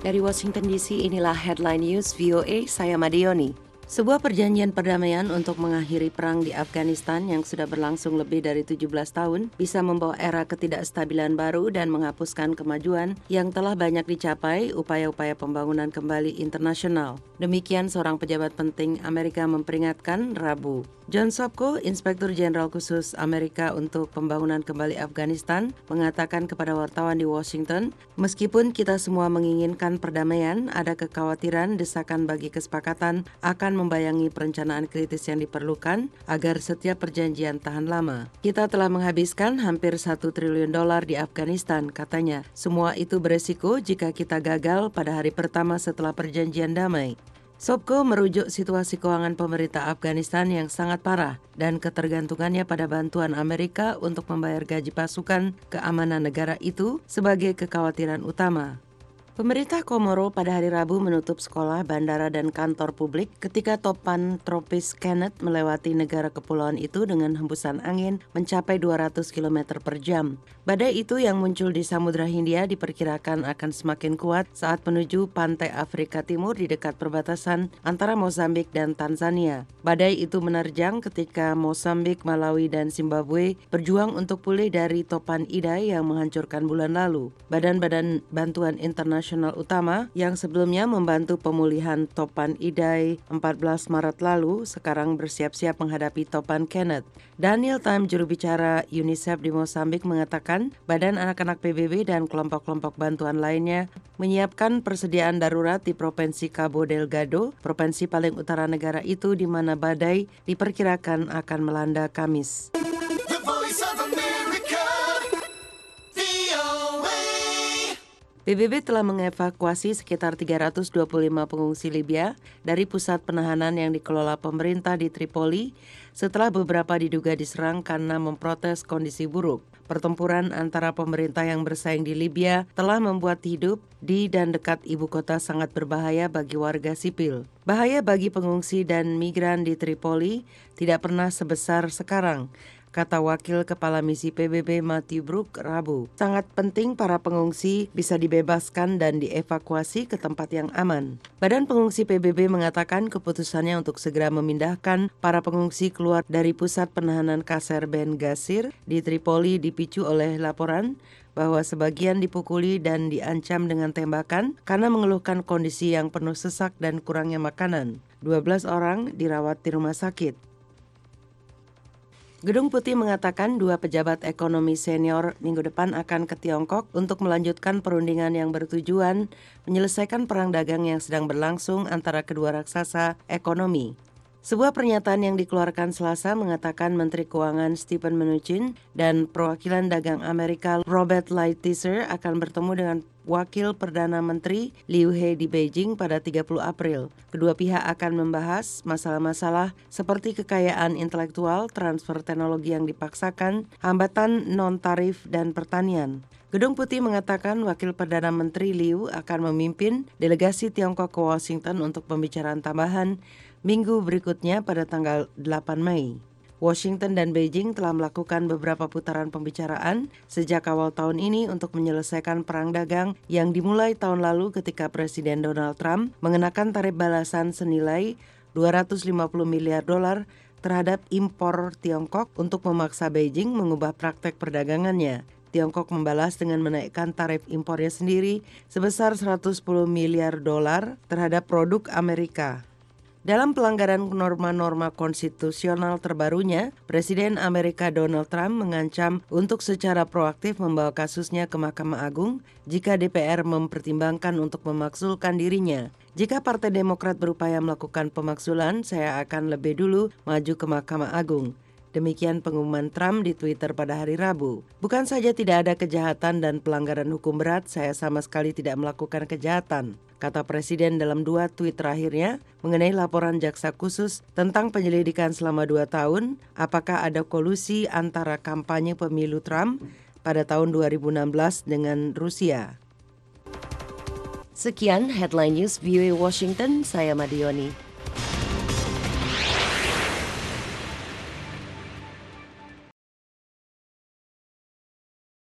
Dari Washington DC, inilah Headline News VOA, saya Madioni. Sebuah perjanjian perdamaian untuk mengakhiri perang di Afghanistan yang sudah berlangsung lebih dari 17 tahun bisa membawa era ketidakstabilan baru dan menghapuskan kemajuan yang telah banyak dicapai upaya-upaya pembangunan kembali internasional. Demikian seorang pejabat penting Amerika memperingatkan Rabu. John Sopko, Inspektur Jenderal Khusus Amerika untuk Pembangunan Kembali Afghanistan, mengatakan kepada wartawan di Washington, meskipun kita semua menginginkan perdamaian, ada kekhawatiran desakan bagi kesepakatan akan membayangi perencanaan kritis yang diperlukan agar setiap perjanjian tahan lama. Kita telah menghabiskan hampir $1 triliun di Afghanistan, katanya. Semua itu beresiko jika kita gagal pada hari pertama setelah perjanjian damai. Sopko merujuk situasi keuangan pemerintah Afghanistan yang sangat parah dan ketergantungannya pada bantuan Amerika untuk membayar gaji pasukan keamanan negara itu sebagai kekhawatiran utama. Pemerintah Komoro pada hari Rabu menutup sekolah, bandara, dan kantor publik ketika topan tropis Kenneth melewati negara kepulauan itu dengan hembusan angin mencapai 200 km per jam. Badai itu yang muncul di Samudra Hindia diperkirakan akan semakin kuat saat menuju pantai Afrika Timur di dekat perbatasan antara Mozambik dan Tanzania. Badai itu menerjang ketika Mozambik, Malawi, dan Zimbabwe berjuang untuk pulih dari topan Idai yang menghancurkan bulan lalu. Badan-badan bantuan internasional utama yang sebelumnya membantu pemulihan topan Idai 14 Maret lalu sekarang bersiap-siap menghadapi topan Kenneth. Daniel Tam, juru bicara UNICEF di Mozambik, mengatakan Badan Anak-anak PBB dan kelompok-kelompok bantuan lainnya menyiapkan persediaan darurat di Provinsi Cabo Delgado, provinsi paling utara negara itu di mana badai diperkirakan akan melanda Kamis. PBB telah mengevakuasi sekitar 325 pengungsi Libya dari pusat penahanan yang dikelola pemerintah di Tripoli setelah beberapa diduga diserang karena memprotes kondisi buruk. Pertempuran antara pemerintah yang bersaing di Libya telah membuat hidup di dan dekat ibu kota sangat berbahaya bagi warga sipil. Bahaya bagi pengungsi dan migran di Tripoli tidak pernah sebesar sekarang, kata Wakil Kepala Misi PBB Matthew Brook Rabu. Sangat penting para pengungsi bisa dibebaskan dan dievakuasi ke tempat yang aman. Badan Pengungsi PBB mengatakan keputusannya untuk segera memindahkan para pengungsi keluar dari pusat penahanan Qasr Ben Ghasir di Tripoli dipicu oleh laporan bahwa sebagian dipukuli dan diancam dengan tembakan karena mengeluhkan kondisi yang penuh sesak dan kurangnya makanan. 12 orang dirawat di rumah sakit. Gedung Putih mengatakan 2 pejabat ekonomi senior minggu depan akan ke Tiongkok untuk melanjutkan perundingan yang bertujuan menyelesaikan perang dagang yang sedang berlangsung antara kedua raksasa ekonomi. Sebuah pernyataan yang dikeluarkan Selasa mengatakan Menteri Keuangan Steven Mnuchin dan perwakilan dagang Amerika Robert Lighthizer akan bertemu dengan Wakil Perdana Menteri Liu He di Beijing pada 30 April. Kedua pihak akan membahas masalah-masalah seperti kekayaan intelektual, transfer teknologi yang dipaksakan, hambatan non-tarif, dan pertanian. Gedung Putih mengatakan Wakil Perdana Menteri Liu akan memimpin delegasi Tiongkok ke Washington untuk pembicaraan tambahan minggu berikutnya pada tanggal 8 Mei. Washington dan Beijing telah melakukan beberapa putaran pembicaraan sejak awal tahun ini untuk menyelesaikan perang dagang yang dimulai tahun lalu ketika Presiden Donald Trump mengenakan tarif balasan senilai $250 miliar terhadap impor Tiongkok untuk memaksa Beijing mengubah praktek perdagangannya. Tiongkok membalas dengan menaikkan tarif impornya sendiri sebesar $110 miliar terhadap produk Amerika. Dalam pelanggaran norma-norma konstitusional terbarunya, Presiden Amerika Donald Trump mengancam untuk secara proaktif membawa kasusnya ke Mahkamah Agung jika DPR mempertimbangkan untuk memaksulkan dirinya. Jika Partai Demokrat berupaya melakukan pemaksulan, saya akan lebih dulu maju ke Mahkamah Agung. Demikian pengumuman Trump di Twitter pada hari Rabu. Bukan saja tidak ada kejahatan dan pelanggaran hukum berat, saya sama sekali tidak melakukan kejahatan, kata Presiden dalam 2 tweet terakhirnya mengenai laporan jaksa khusus tentang penyelidikan selama 2 tahun, apakah ada kolusi antara kampanye pemilu Trump pada tahun 2016 dengan Rusia. Sekian Headline News VOA Washington, saya Madioni.